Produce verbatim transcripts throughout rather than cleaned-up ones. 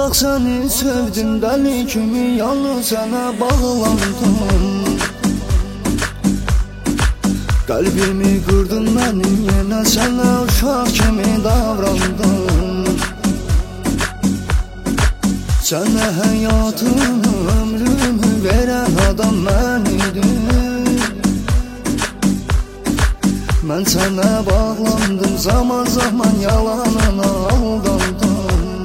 bak seni sevdim deli kimi, yalnız sana bağlandım. Kalbimi kırdın benim, yine sana uşak kimi davrandım. Sana hayatımı, ömrümü veren adam ben idim. Ben sana bağlandım, zaman zaman yalanına aldandım.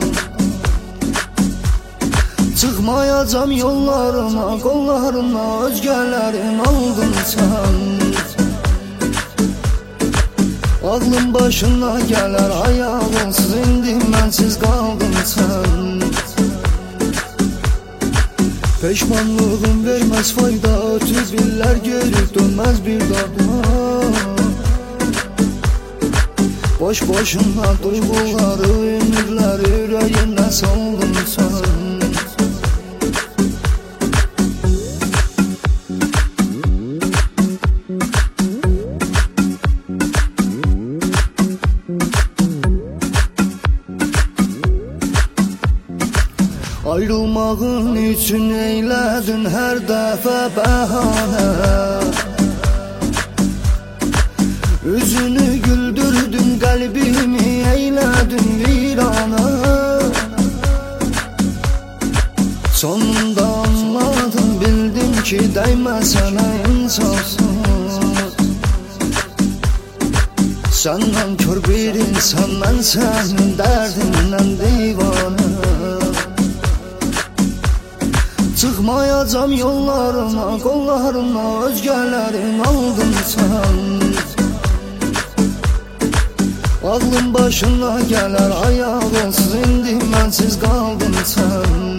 Çıkmayacağım yollarına, kollarına, özgelerin aldın sen. Aklım başına gelir, ayağımsız indim, bensiz kaldın sen. Peşmanlığım vermez fayda, tüzbiller gelip dönmez bir daha. Boş boşuna duyguları, ümitleri yüreğine saldın sen. Ayrılmağın için eyledin her defa bahane. Yüzünü güldürdün, kalbimi eyledin virana. Sonunda anladım, bildim ki değmez sana insafsız. Senden kör bir insan, ben senin derdinden divane. Çıkmayacağım yollarına, kollarına, özgelerin aldın sen. Aklım başına gelir, ayağımsız indim, bensiz kaldın sen.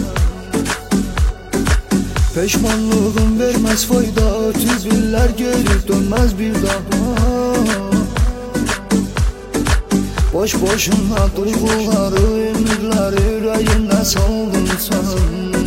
Peşmanlığım vermez fayda, tüzbiller gelip dönmez bir daha. Boş boşuna duyguları, ümitleri yüreğine saldın sen.